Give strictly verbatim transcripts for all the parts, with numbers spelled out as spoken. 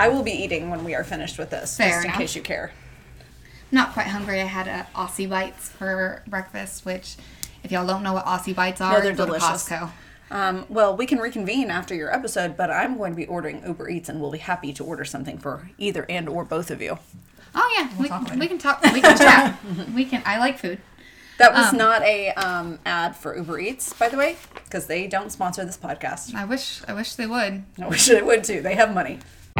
I will be eating when we are finished with this, Fair just in enough. case you care. Not quite hungry. I had a Aussie Bites for breakfast, which, if y'all don't know what Aussie Bites are, No, they're go delicious. to Costco. Um, well, we can reconvene after your episode, but I'm going to be ordering Uber Eats, and we'll be happy to order something for either and or both of you. Oh yeah, we, talk we can talk. We can chat. We can. I like food. That was Um, not a um, ad for Uber Eats, by the way, because they don't sponsor this podcast. I wish. I wish they would. I wish they would too. They have money.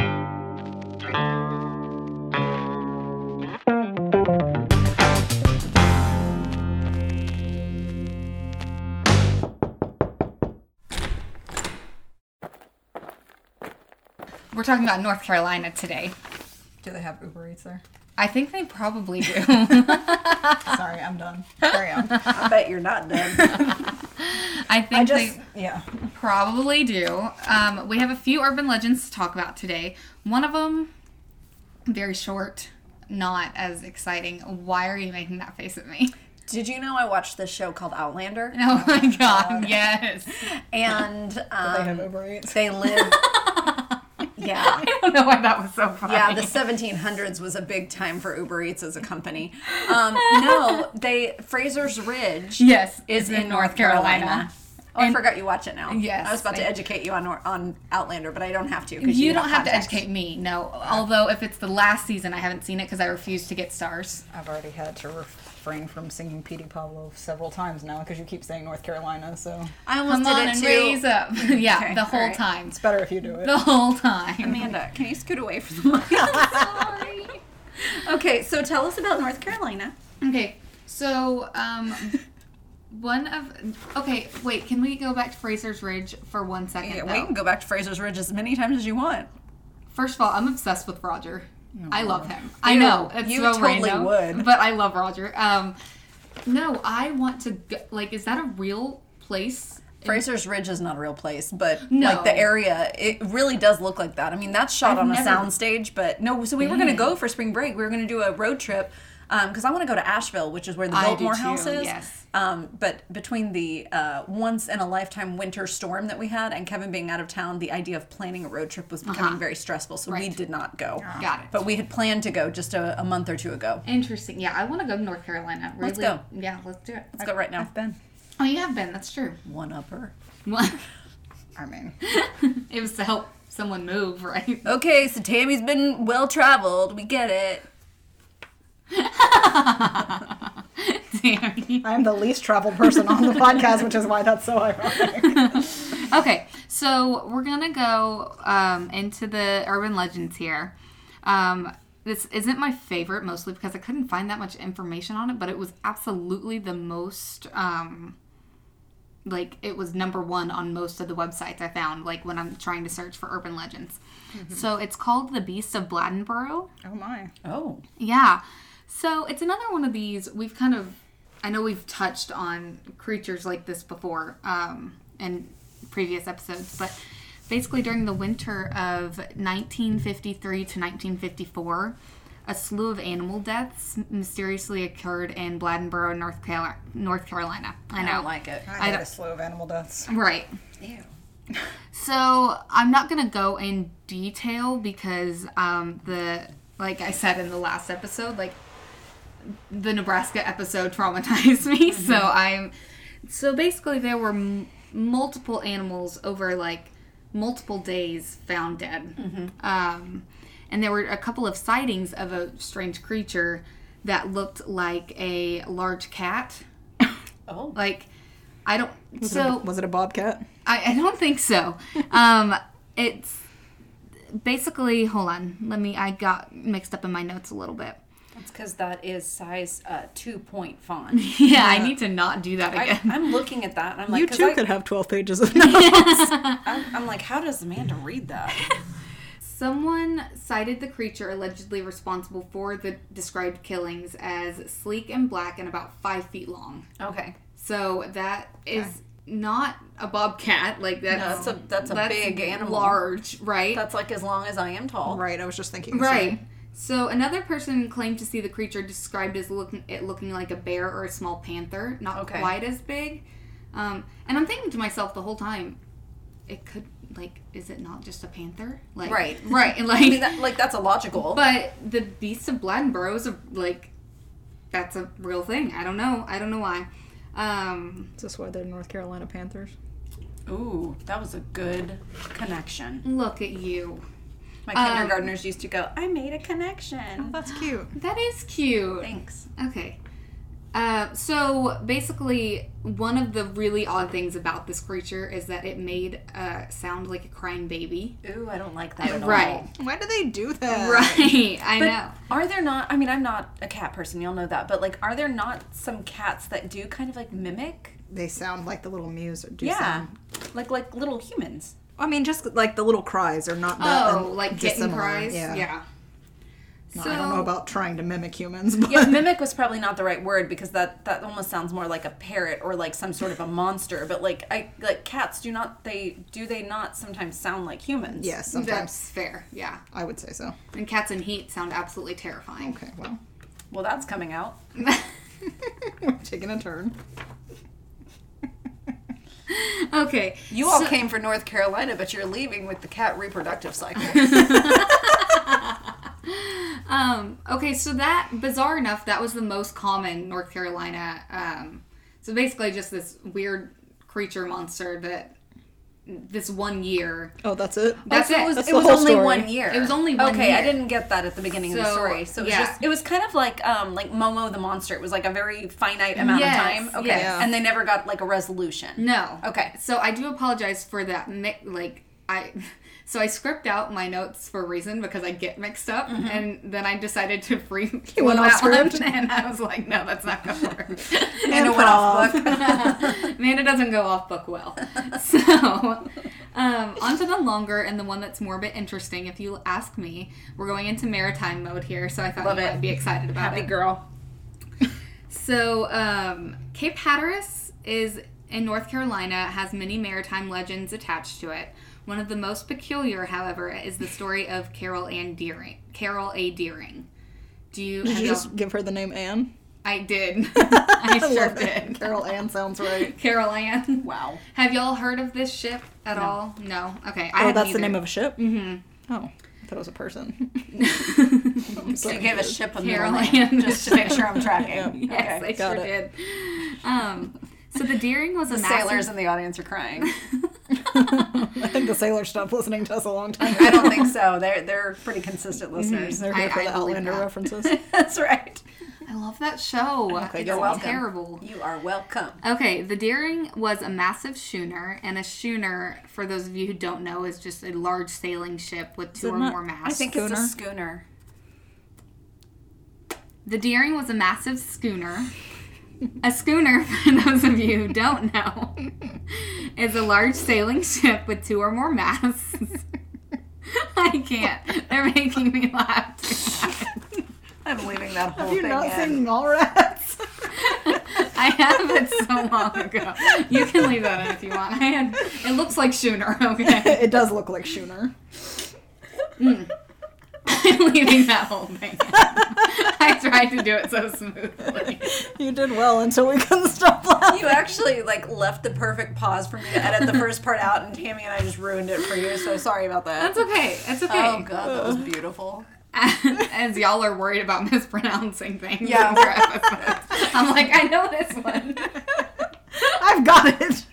We're talking about North Carolina today. Do they have Uber Eats there? I think they probably do. Sorry, I'm done. Carry on. I bet you're not done. I think I just, they yeah. probably do. Um, we have a few urban legends to talk about today. One of them, very short, not as exciting. Why are you making that face at me? Did you know I watched this show called Outlander? Oh my god, yes. And um, They have Uber Eats. they live... Yeah. I don't know why that was so funny. Yeah, the seventeen hundreds was a big time for Uber Eats as a company. Um, no, they Fraser's Ridge Yes, is it's in North Carolina. Oh, And- I forgot you watch it now. Yes, I was about to thank- educate you on on Outlander, but I don't have to. 'Cause You, you don't have to context. educate me, no. Although, if it's the last season, I haven't seen it because I refuse to get stars. I've already had to refrain from singing Petey Pablo several times now because you keep saying North Carolina, so I almost Come did on it and too. raise up. Yeah, Okay, the whole all right. time. it's better if you do it. The whole time. Amanda, can you scoot away from the mic? Sorry. Okay, so tell us about North Carolina. Okay, so, um, one of... Okay, wait, can we go back to Fraser's Ridge for one second, Yeah, though? we can go back to Fraser's Ridge as many times as you want. First of all, I'm obsessed with Roger. I love him. I You- know, it's you so totally random, would. but I love Roger. Um, no, I want to go, like, is that a real place? Fraser's Ridge is not a real place, but No. like the area, it really does look like that. I mean, that's shot I've on a never soundstage, but no. So we were going to been. go for spring break. We were going to do a road trip because I want to go to Asheville, which is where the I do Biltmore too, House is. yes. Um, but between the uh, once in a lifetime winter storm that we had and Kevin being out of town, the idea of planning a road trip was becoming Uh-huh. very stressful. So we Right. did not go. Got it. But we had planned to go just a, a month or two ago. Interesting. Yeah, I want to go to North Carolina. Really, Let's go. Yeah, let's do it. Let's go right now. I've been. Oh, you have been. That's true. One upper. What? I mean, It was to help someone move, right? Okay, so Tammy's been well traveled. We get it. Damn. I'm the least traveled person on the podcast, which is why that's so ironic. Okay, so we're gonna go um, into the urban legends here. Um, this isn't my favorite, mostly because I couldn't find that much information on it, but it was absolutely the most, um, like, it was number one on most of the websites I found, like, when I'm trying to search for urban legends. So it's called The Beast of Bladdenboro. Oh my. Oh. Yeah. So it's another one of these, we've kind of, I know we've touched on creatures like this before um, in previous episodes, but basically during the winter of nineteen fifty-three to nineteen fifty-four, a slew of animal deaths mysteriously occurred in Bladdenboro, North Carolina. North Carolina. I I know. don't like it. I, I had don't- a slew of animal deaths. Right. Ew. So I'm not gonna go in detail because um, the like I said in the last episode, like the Nebraska episode traumatized me. Mm-hmm. So I'm so basically there were m- multiple animals over like multiple days found dead, Mm-hmm. um, and there were a couple of sightings of a strange creature that looked like a large cat. Oh. Like I don't. Was, so it, a, was it a bobcat? I, I don't think so. Um, it's basically, hold on. Let me, I got mixed up in my notes a little bit. That's because that is size uh, two point font. Yeah, I need to not do that I, again. I'm looking at that and I'm like, You 'cause too I, could have twelve pages of notes. I'm, I'm like, how does Amanda read that? Someone cited the creature allegedly responsible for the described killings as sleek and black and about five feet long. Okay. So that is not a bobcat. Like that's, No, that's a that's a big animal. large, right? That's like as long as I am tall. Right, I was just thinking. the Right. same. So another person claimed to see the creature described as looking it looking like a bear or a small panther, not Okay. quite as big. Um, and I'm thinking to myself the whole time, it could like, is it not just a panther? Like, Right. Right. And like, I mean, that, like, that's illogical. but the Beast of Bladdenborough is a, like, that's a real thing. I don't know. I don't know why. Um, Is this why they're North Carolina Panthers? Ooh, that was a good connection. look at you. My Um, kindergartners used to go, I made a connection. That's cute. That is cute. Thanks. Okay. Uh, so basically, one of the really odd things about this creature is that it made uh, sound like a crying baby. Ooh, I don't like that at all. Right. Why do they do that? Right. I But know. are there not, I mean, I'm not a cat person, y'all know that, but like, are there not some cats that do kind of like mimic? They sound like the little mews. Do Yeah. sound. Like, like little humans. I mean, just like the little cries are not that Oh, like kitten dissimilar. cries? Yeah. Yeah. No, So, I don't know about trying to mimic humans, but Yeah, mimic was probably not the right word because that, that almost sounds more like a parrot or like some sort of a monster. But like I like cats do not they do they not sometimes sound like humans? yes, sometimes that's fair. Yeah. I would say so. And cats in heat sound absolutely terrifying. Okay, well, Well, that's coming out. we're taking a turn. Okay. You all so- came for North Carolina, but you're leaving with the cat reproductive cycle. Um, okay, so that, bizarre enough, that was the most common North Carolina, um, so basically just this weird creature monster that, this one year, Oh, that's it. That's Oh, so it. It was, That's it the was whole only story. one year. It was only one okay, year. I didn't get that at the beginning of the So, story. So it was yeah. just it was kind of like um like Momo the monster. It was like a very finite amount Yes, of time. Okay. yes. And they never got like a resolution. no. Okay. So I do apologize for that, mi- like, I, so I script out my notes for a reason because I get mixed up, Mm-hmm. and then I decided to free You went flow off that one, script? and I was like, no, that's not gonna work. And it went off book. Amanda doesn't go off book well. So, um, on to the longer and the one that's more a bit interesting, if you ask me. We're going into maritime mode here, so I thought Love you it. might be excited about Happy it. girl. So, um, Cape Hatteras is in North Carolina, has many maritime legends attached to it. One of the most peculiar, however, is the story of Carol Ann Deering. Carol A. Deering. Do you? Did have you y'all- just give her the name Anne? I did. I sure love it. did. Carol Ann sounds right. Carol Ann. Wow. Have y'all heard of this ship at all? No. Okay. I Oh, haven't that's the either. name of a ship? Mm-hmm. Oh, I thought it was a person. So you gave a ship a Carol middle Ann. name just to make sure I'm tracking. Yes, Okay. I got sure it. did. Um, so the Deering was a The massive... sailors in the audience are crying. I think the sailors stopped listening to us a long time I ago. don't think so. They're they're pretty consistent listeners. They're I- here for I the believe Outlander that. references. That's right. I love that show. Okay, it's you're welcome. terrible. You are welcome. Okay, the Deering was a massive schooner, and a schooner, for those of you who don't know, is just a large sailing ship with two it or not- more masts. I think it's a Schooner? schooner. The Deering was a massive schooner. A schooner, for those of you who don't know, is a large sailing ship with two or more masts. I can't. They're making me laugh too much. I'm leaving that whole Have you thing not in. seen Mallrats? I have it so long ago. You can leave that in if you want. I had, it looks like schooner, okay? It does look like Schooner. I'm leaving that whole thing in. I tried to do it so smoothly. You did well until we couldn't stop laughing. You actually like left the perfect pause for me to edit the first part out, and Tammy and I just ruined it for you. So sorry about that. That's okay. That's okay. Oh god, that was beautiful. As y'all are worried about mispronouncing things Yeah. in your episodes. I'm like, I know this one. I've got it.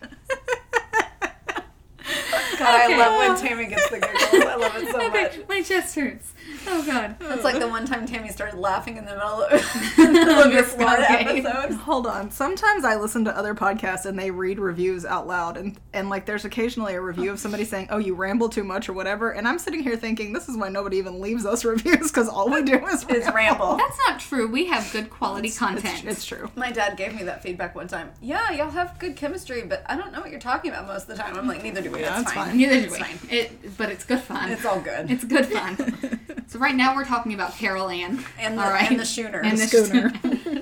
God, Okay. I love when Tammy gets the giggles. I love it so much. Okay, my chest hurts. Oh god. It's like the one time Tammy started laughing in the middle of, in the middle of your Florida Okay. episode. Hold on. Sometimes I listen to other podcasts and they read reviews out loud, and and like there's occasionally a review of somebody saying, "Oh, you ramble too much" or whatever, and I'm sitting here thinking, this is why nobody even leaves us reviews because all we do is Is ramble. That's not true. We have good quality content. It's, it's true. My dad gave me that feedback one time. Yeah, y'all have good chemistry, but I don't know what you're talking about most of the time. I'm like, neither do we. Yeah, That's that's fine. fine. Neither do It's we. fine. It, but it's good fun. It's all good. It's good fun. So right now we're talking about Carol Ann. And the, All right. and the schooner. And The the schooner.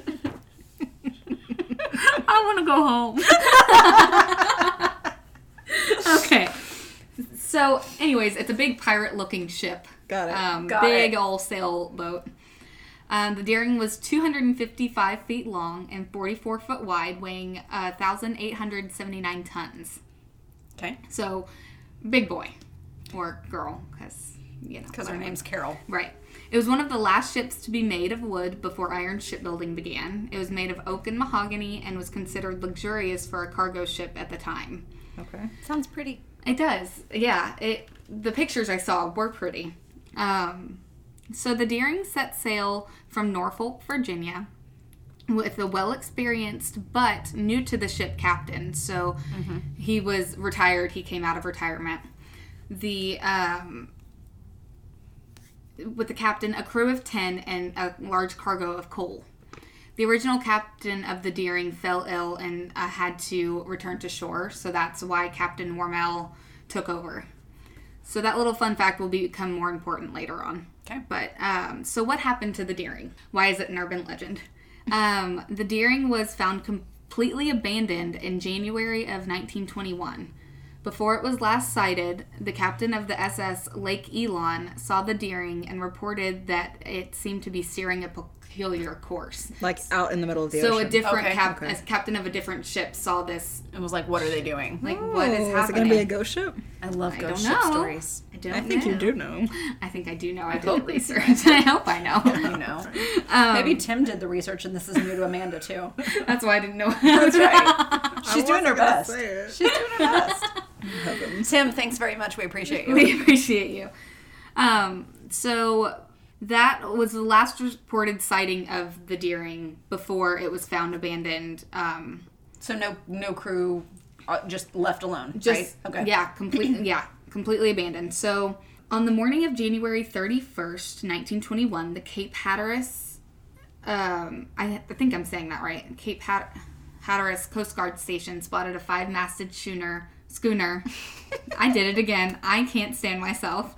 I want to go home. Okay. So, anyways, it's a big pirate-looking ship. Got it. Um, Got big it. old sailboat. Um, the Deering was two hundred fifty-five feet long and forty-four foot wide, weighing uh, one thousand eight hundred seventy-nine tons. Okay. So, big boy or girl, because, you know. Because her name's Carol. Right. It was one of the last ships to be made of wood before iron shipbuilding began. It was made of oak and mahogany and was considered luxurious for a cargo ship at the time. Okay. Sounds pretty. It does. Yeah. It. The pictures I saw were pretty. Um, so the Deering set sail from Norfolk, Virginia, with a well-experienced but new to the ship captain. So mm-hmm. he was retired. He came out of retirement. The... Um, with the captain, a crew of ten, and a large cargo of coal. The original captain of the Deering fell ill and uh, had to return to shore, so that's why Captain Wormel took over. So that little fun fact will become more important later on. Okay. But, um, so what happened to the Deering? Why is it an urban legend? Um, the Deering was found completely abandoned in January of nineteen twenty-one. Before it was last sighted, the captain of the S S Lake Elon saw the Deering and reported that it seemed to be steering a peculiar course. Like out in the middle of the so ocean. So a different okay, cap- okay. a captain of a different ship saw this. It was like, what are they doing? Like, Oh, what is happening? Is it going to be a ghost ship? I love I ghost don't ship know. stories. I don't I think know. you do know. I think I do know. I did research. I hope I know. You know. Um, Maybe Tim did the research and this is new to Amanda too. That's why I didn't know. That's right. She's I doing her wasn't gonna best. say it. She's doing her best. Heavens. Tim, thanks very much. We appreciate you. We appreciate you. Um, so that was the last reported sighting of the Deering before it was found abandoned. Um, So no no crew, uh, just left alone, just, right? Okay. Yeah, completely. Yeah, completely abandoned. So on the morning of January thirty-first, nineteen twenty-one, the Cape Hatteras, um, I, I think I'm saying that right. Cape Hat- Hatteras Coast Guard Station spotted a five-masted schooner. Schooner. I did it again. I can't stand myself.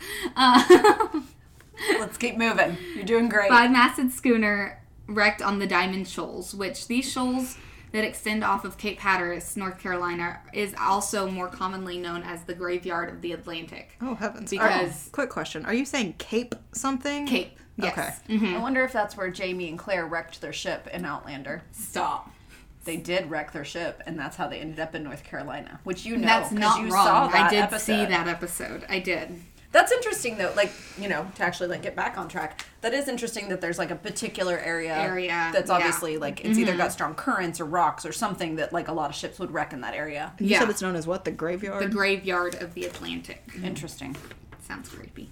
Uh, Let's keep moving. You're doing great. Five-masted schooner wrecked on the Diamond Shoals, which these shoals that extend off of Cape Hatteras, North Carolina, is also more commonly known as the graveyard of the Atlantic. Oh, heavens. Because- Oh, quick question. Are you saying Cape something? Cape. Yes. Okay. Mhm. I wonder if that's where Jamie and Claire wrecked their ship in Outlander. Stop. They did wreck their ship, and that's how they ended up in North Carolina, which you know. That's 'cause not you wrong. Saw that I did episode. see that episode. I did. That's interesting, though. Like, you know, to actually like get back on track. That is interesting that there's like a particular area, Area, that's yeah. obviously like it's either Mhm. got strong currents or rocks or something that like a lot of ships would wreck in that area. You Yeah. said it's known as what? The graveyard? The graveyard of the Atlantic. Interesting. Sounds creepy.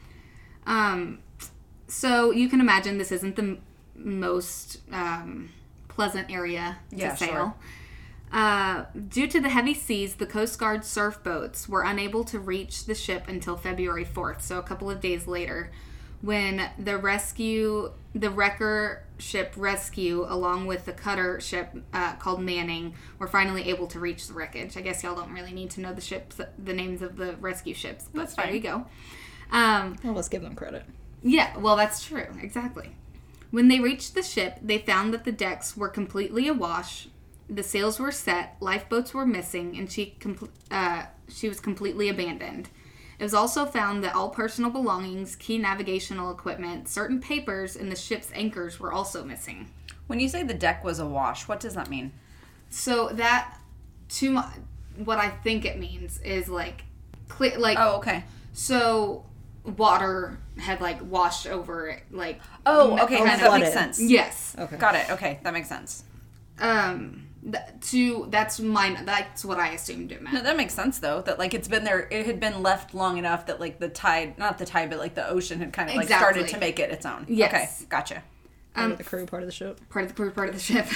Um, so you can imagine this isn't the m- most um, pleasant area to Yeah, sail. sure. Uh, due to the heavy seas, the Coast Guard surf boats were unable to reach the ship until February fourth, so a couple of days later, when the rescue, the wrecker ship Rescue, along with the cutter ship uh, called Manning, were finally able to reach the wreckage. I guess y'all don't really need to know the ships, the names of the rescue ships, but That's there fine. you go. Um, Well, let's give them credit. yeah, well, that's true. Exactly. When they reached the ship, they found that the decks were completely awash, the sails were set, lifeboats were missing, and she com- uh, she was completely abandoned. It was also found that all personal belongings, key navigational equipment, certain papers, and the ship's anchors were also missing. When you say the deck was awash, what does that mean? So that, to my, what I think it means is like, clear, like Oh, okay. so water had like washed over it, like Oh, okay. kind That of- makes flooded. sense. yes. Okay. Got it. Okay, that makes sense. Um, th- to that's my that's what I assumed it No, meant. that makes sense though. That like it's been there. It had been left long enough that like the tide, not the tide, but like the ocean had kind of like Exactly. started to make it its own. Yes. Okay, gotcha. Part Um, of the crew, part of the ship. Part of the crew, part of the ship.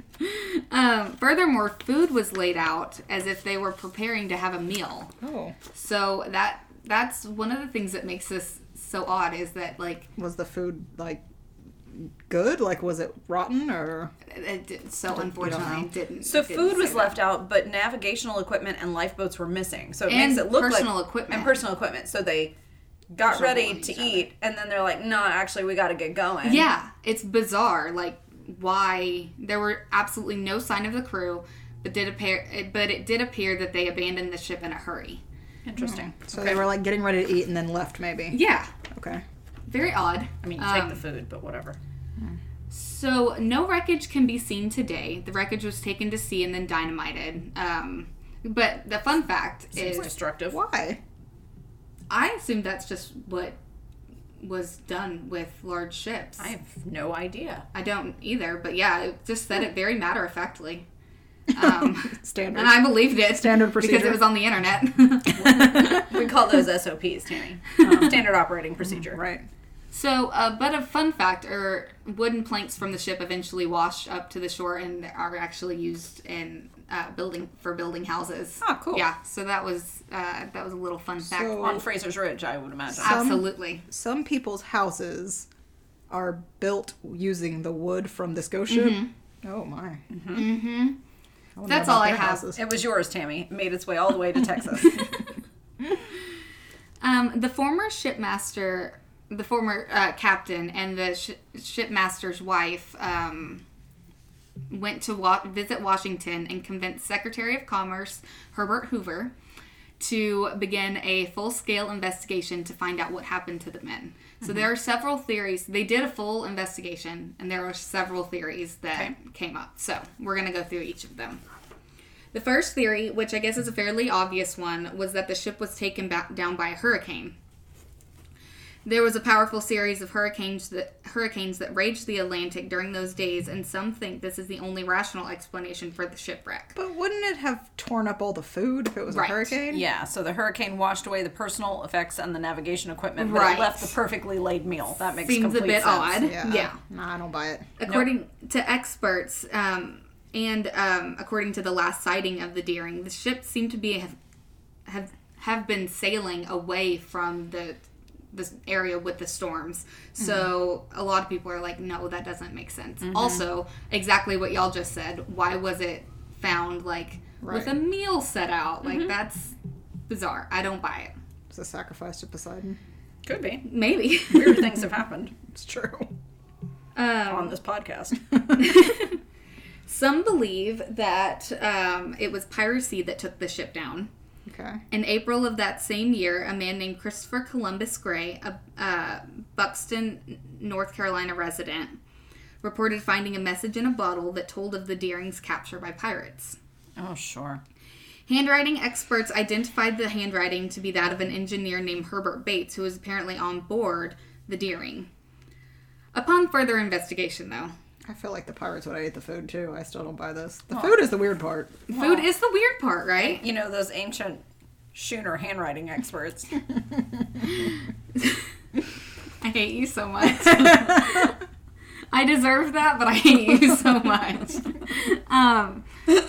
um, furthermore, food was laid out as if they were preparing to have a meal. Oh. So that that's one of the things that makes this so odd is that like Was the food, like, good? Like, was it rotten or? it did, so You don't unfortunately know. it didn't. So it didn't food was say left that. out, but navigational equipment and lifeboats were missing. So it And makes it look personal like equipment. and personal equipment. So they got Personal ready belongings, to rather. eat, and then they're like, "No, actually, we got to get going." Yeah, it's bizarre. Like why there were absolutely no sign of the crew, but did appear. But it did appear that they abandoned the ship in a hurry. Interesting. So Okay. they were, like, getting ready to eat and then left, maybe. Yeah, Okay. very odd. I mean, you take Um, the food, but whatever. So, no wreckage can be seen today. The wreckage was taken to sea and then dynamited. Um, but the fun fact Seems is destructive. Why? I assume that's just what was done with large ships. I have no idea. I don't either, but yeah, it just said it very matter-of-factly. Um, Standard. and I believed it. Standard procedure. Because it was on the internet. We call those S O Ps, Tammy. Um, standard operating procedure. Right. So, uh, but a fun fact, are wooden planks from the ship eventually washed up to the shore and are actually used in uh, building for building houses. Oh, cool. Yeah, so that was uh, that was a little fun fact. So- On Fraser's Ridge, I would imagine. Some- Absolutely. Some people's houses are built using the wood from this ghost ship. Oh my. Mm-hmm. I wanna That's know all about I their have. houses. It was yours, Tammy. It made its way all the way to Texas. Um, the former shipmaster, the former uh, captain, and the sh- shipmaster's wife um, went to wa- visit Washington and convinced Secretary of Commerce Herbert Hoover to begin a full-scale investigation to find out what happened to the men. So there are several theories. They did a full investigation, and there are several theories that Okay. came up. So we're going to go through each of them. The first theory, which I guess is a fairly obvious one, was that the ship was taken back down by a hurricane. There was a powerful series of hurricanes that hurricanes that raged the Atlantic during those days, and some think this is the only rational explanation for the shipwreck. But wouldn't it have torn up all the food if it was Right. a hurricane? Yeah, so the hurricane washed away the personal effects and the navigation equipment, but Right. it left the perfectly laid meal. That makes Seems a complete bit sense. odd. Yeah. Yeah. Nah, I don't buy it. According to experts, um, and um, according to the last sighting of the Deering, the ship seemed to be have have, have been sailing away from the this area with the storms. So a lot of people are like, no, that doesn't make sense. Mm-hmm. Also, exactly what y'all just said. Why was it found like with Right. a meal set out? Mm-hmm. Like that's bizarre. I don't buy it. It's a sacrifice to Poseidon. Could be. Maybe. Weird things have happened It's true. on um, this podcast. some believe that um, it was piracy that took the ship down. Okay. In April of that same year, a man named Christopher Columbus Gray, a uh, Buxton, North Carolina resident, reported finding a message in a bottle that told of the Deering's capture by pirates. Oh, sure. Handwriting experts identified the handwriting to be that of an engineer named Herbert Bates, who was apparently on board the Deering. Upon further investigation, though, I feel like the pirates would have ate the food too. I still don't buy this. The food is the weird part. food is the weird part, right? You know, those ancient Schooner handwriting experts. I hate you so much. I deserve that, but I hate you so much. Um,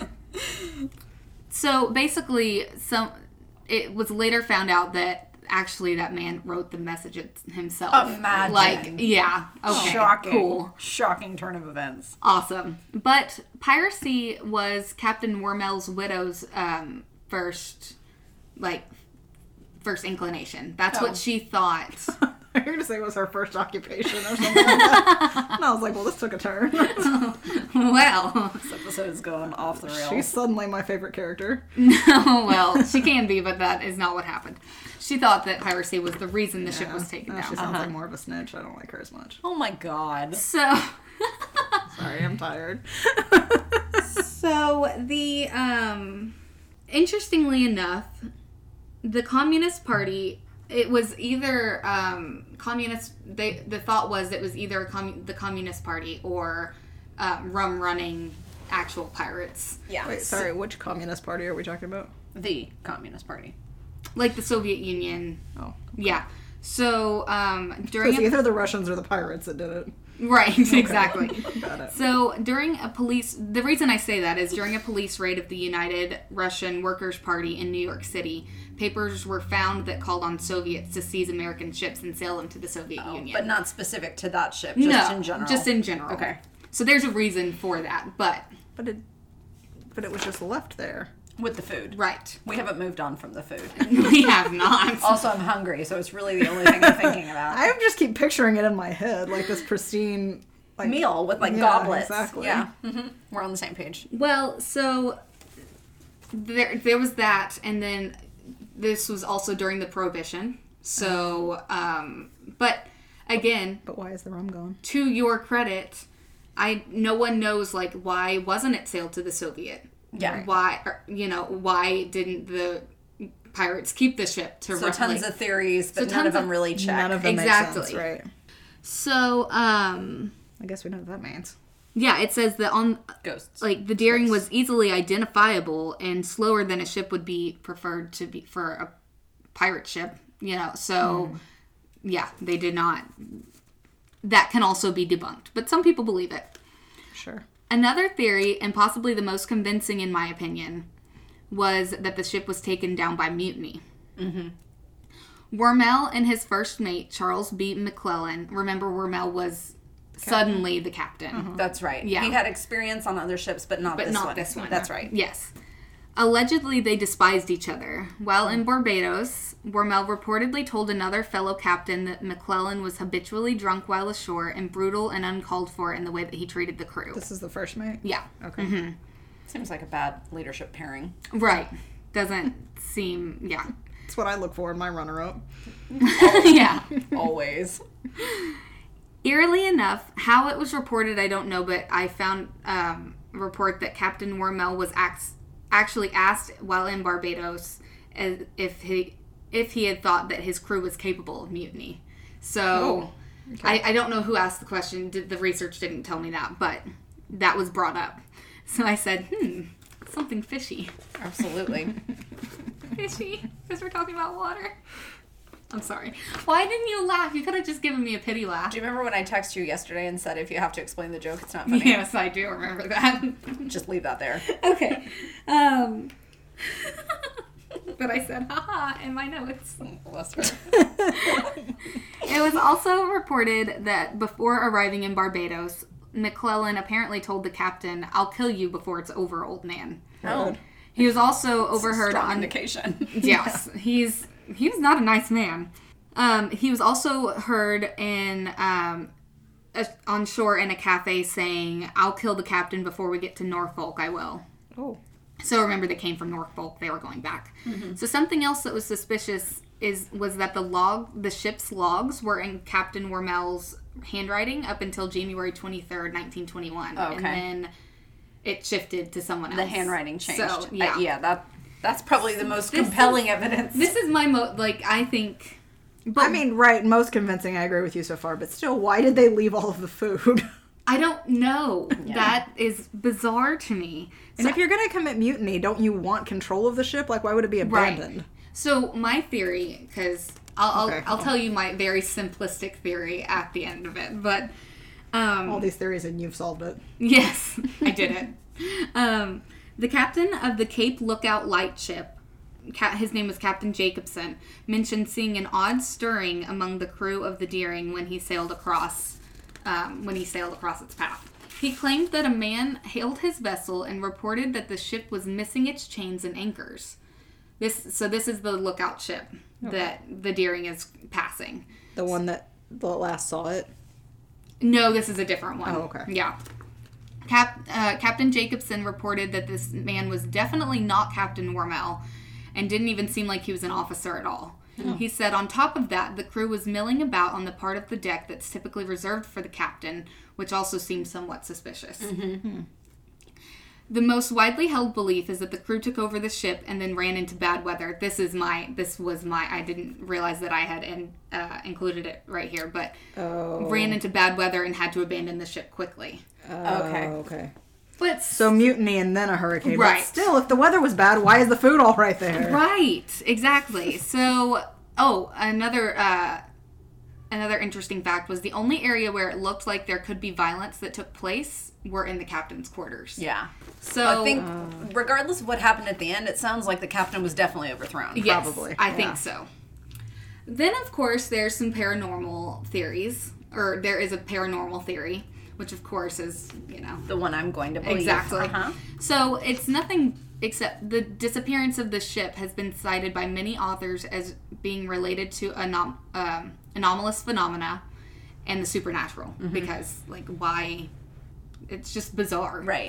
so basically, some it was later found out that actually that man wrote the message it- himself. Imagine. Like, yeah. Okay. Shocking. Cool. Shocking turn of events. Awesome. But piracy was Captain Wormel's widow's um, first, like, first inclination. That's Oh. what she thought. I heard to say it was her first occupation or something like that. And I was like, well, this took a turn. Well, This episode is going off the rails. She's suddenly my favorite character. no, well, she can be, but that is not what happened. She thought that piracy was the reason the ship was taken No, down. she sounds like more of a snitch. I don't like her as much. Oh my god. So, Sorry, I'm tired. so the um, interestingly enough, the Communist Party. It was either um, communist. They the thought was it was either commu- the Communist Party or uh, rum running actual pirates, Yeah. Wait, sorry, which communist party are we talking about? The Communist Party. like the Soviet Union. Oh. Yeah. So um, It during was a, either the Russians or the pirates that did it. right, exactly. Got it. So during a police, the reason I say that is during a police raid of the United Russian Workers' Party in New York City, papers were found that called on Soviets to seize American ships and sail them to the Soviet Union. But not specific to that ship, just no, in general. just in general. Okay. So there's a reason for that, but But it, but it was just left there. With the food. right, We haven't moved on from the food. we have not. Also, I'm hungry, so it's really the only thing I'm thinking about. I just keep picturing it in my head, like this pristine, like Meal with like Yeah, goblets. exactly. Yeah. hmm We're on the same page. Well, so there there was that, and then this was also during the Prohibition. So, um, but again, But why is the rum gone? to your credit, I no one knows like why wasn't it sailed to the Soviet? Yeah. Why or, you know why didn't the pirates keep the ship to So roughly- tons of theories, but So none of tons them of- really check. None of them Exactly. make sense, right? So, um, I guess we know what that means. yeah, it says that on Ghosts. like the Deering was easily identifiable and slower than a ship would be preferred to be for a pirate ship, you know. So, Hmm. yeah, they did not. That can also be debunked, but some people believe it. Sure. Another theory, and possibly the most convincing in my opinion, was that the ship was taken down by mutiny. Mm-hmm. Wormel and his first mate, Charles B. McClellan, remember Wormel was suddenly the captain. That's right. Yeah. He had experience on other ships, but not But this not one. this one. That's right. Yes. Allegedly, they despised each other. While in Barbados, Wormel reportedly told another fellow captain that McClellan was habitually drunk while ashore and brutal and uncalled for in the way that he treated the crew. This is the first mate? Yeah. Okay. Seems like a bad leadership pairing. Right. Doesn't seem, yeah. That's what I look for in my runner-up. yeah. Always. Eerily enough, how it was reported, I don't know, but I found um, a report that Captain Wormel was ax- actually asked while in Barbados as if he if he had thought that his crew was capable of mutiny. So Oh, okay. I, I don't know who asked the question. Did, the research didn't tell me that, but that was brought up. So I said, hmm, something fishy. Absolutely. Fishy, because we're talking about water. I'm sorry. Why didn't you laugh? You could have just given me a pity laugh. Do you remember when I texted you yesterday and said if you have to explain the joke, it's not funny? Yes, I do remember that. Just leave that there. Okay. Um, but I said, haha, in my notes. Bless her. It was also reported that before arriving in Barbados, McClellan apparently told the captain, I'll kill you before it's over, old man. Oh. He was also overheard Strong on... indication. Yes, he's he was not a nice man. Um, he was also heard in um, a, on shore in a cafe saying, "I'll kill the captain before we get to Norfolk. I will." Oh. So remember, they came from Norfolk. They were going back. Mm-hmm. So something else that was suspicious is was that the log, the ship's logs, were in Captain Wormel's handwriting up until January twenty-third, nineteen twenty-one, Oh, okay. and then it shifted to someone else. The handwriting changed. So yeah, I, yeah, that that's probably the most This compelling is- evidence. This is my mo like I think. But I mean, right, most convincing, I agree with you so far, but still, why did they leave all of the food? I don't know. That is bizarre to me. And if you're going to commit mutiny, don't you want control of the ship? Like, why would it be abandoned? So my theory, because I'll Okay. I'll, I'll tell you my very simplistic theory at the end of it, but um, All these theories and you've solved it. yes, I did it. Um, the captain of the Cape Lookout lightship, Ca- his name was Captain Jacobson, mentioned seeing an odd stirring among the crew of the Deering when he sailed across um, when he sailed across its path. He claimed that a man hailed his vessel and reported that the ship was missing its chains and anchors. This so this is the lookout ship that the Deering is passing. The one that the last saw it. No, this is a different one. Oh, okay. Yeah. Cap, uh, Captain Jacobson reported that this man was definitely not Captain Wormel and didn't even seem like he was an officer at all. He said, on top of that, the crew was milling about on the part of the deck that's typically reserved for the captain, which also seems somewhat suspicious. Mm-hmm. The most widely held belief is that the crew took over the ship and then ran into bad weather. This is my, this was my, I didn't realize that I had in, uh, included it right here, but Oh. ran into bad weather and had to abandon the ship quickly. Okay. Oh, okay. But So mutiny and then a hurricane. Right. But still, if the weather was bad, why is the food all right there? right, exactly. So, oh, another uh, another interesting fact was the only area where it looked like there could be violence that took place were in the captain's quarters. Yeah. So I think, regardless of what happened at the end, it sounds like the captain was definitely overthrown. yes, probably, I yeah. think so. Then, of course, there's some paranormal theories, or there is a paranormal theory, which of course is, you know, The one I'm going to believe. exactly. Uh-huh. So it's nothing except the disappearance of the ship has been cited by many authors as being related to anom- um, anomalous phenomena and the supernatural. Because, like, why? It's just bizarre. Right.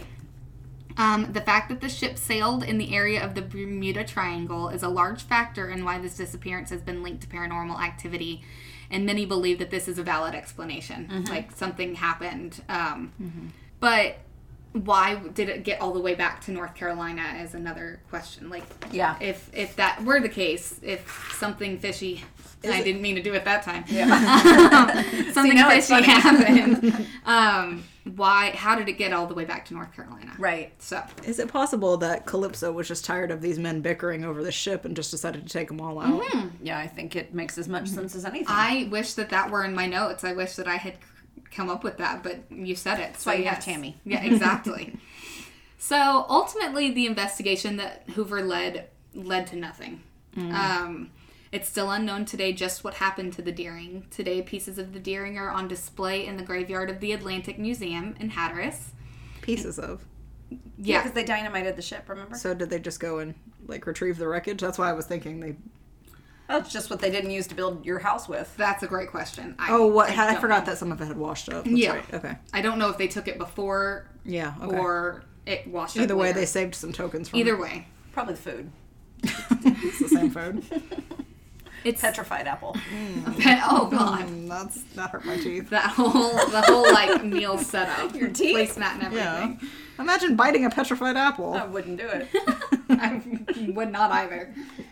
Um, the fact that the ship sailed in the area of the Bermuda Triangle is a large factor in why this disappearance has been linked to paranormal activity, and many believe that this is a valid explanation, like something happened. Um, But why did it get all the way back to North Carolina is another question. Like, Yeah. if if that were the case, if something fishy, and I didn't mean to do it that time. Yeah. something See, now it's fishy funny. happened. um, why? How did it get all the way back to North Carolina? Right. So, Is it possible that Calypso was just tired of these men bickering over the ship and just decided to take them all out? Mm-hmm. Yeah, I think it makes as much sense as anything. I wish that that were in my notes. I wish that I had come up with that, but you said it. That's why you have Tammy. Yeah, exactly. So ultimately, the investigation that Hoover led led to nothing. Mm. Um, it's still unknown today just what happened to the Deering. Today, pieces of the Deering are on display in the graveyard of the Atlantic Museum in Hatteras. Pieces of. Yeah, Yeah, because they dynamited the ship, remember? So did they just go and like retrieve the wreckage? That's why I was thinking they. That's just what they didn't use to build your house with. that's a great question. I, Oh, what? I, don't forgot know. that some of it had washed up. That's Yeah. Right. Okay. I don't know if they took it before Yeah. Okay. or it washed up Either way, later. they saved some tokens from. Either way. Probably the food. It's the same food. It's Petrified apple. oh god. Mm, that's that hurt my teeth. That whole the whole like meal setup. Your teeth? Placemat and Yeah. everything. Imagine biting a petrified apple. I wouldn't do it. I would not either.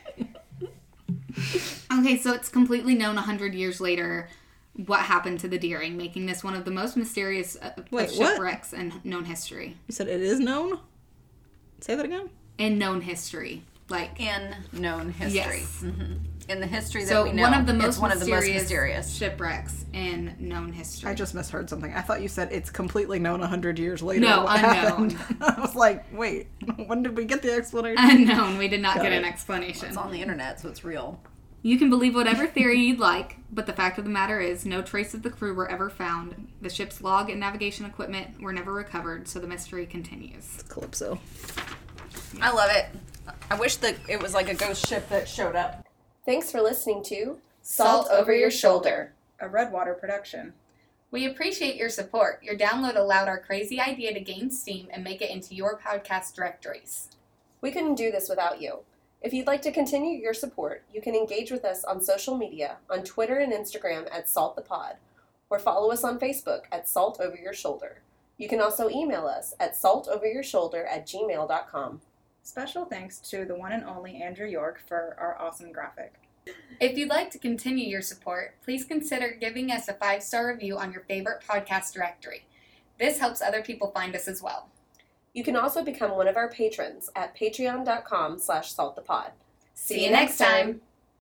Okay, so it's completely known a hundred years later what happened to the Deering, making this one of the most mysterious uh, of Wait, what? shipwrecks in known history. You said it is known? Say that again? In known history. Like In known history. Yes. hmm In the history that so we know, one of the it's most one of the most mysterious, mysterious. shipwrecks in known history. I just misheard something. I thought you said it's completely known a hundred years later. No, what unknown. happened. I was like, wait, when did we get the explanation? Unknown. We did not Got get an it. explanation. It's on the internet, so it's real. You can believe whatever theory you'd like, but the fact of the matter is no trace of the crew were ever found. The ship's log and navigation equipment were never recovered, so the mystery continues. Calypso. I love it. I wish that it was like a ghost ship that showed up. Thanks for listening to Salt Over Your Shoulder, A Redwater production. We appreciate your support. Your download allowed our crazy idea to gain steam and make it into your podcast directories. We couldn't do this without you. If you'd like to continue your support, you can engage with us on social media, on Twitter and Instagram at Salt the Pod, or follow us on Facebook at Salt Over Your Shoulder. You can also email us at saltoveryourshoulder at gmail dot com. Special thanks to the one and only Andrew York for our awesome graphic. If you'd like to continue your support, please consider giving us a five-star review on your favorite podcast directory. This helps other people find us as well. You can also become one of our patrons at patreon dot com slash saltthepod. See you next time!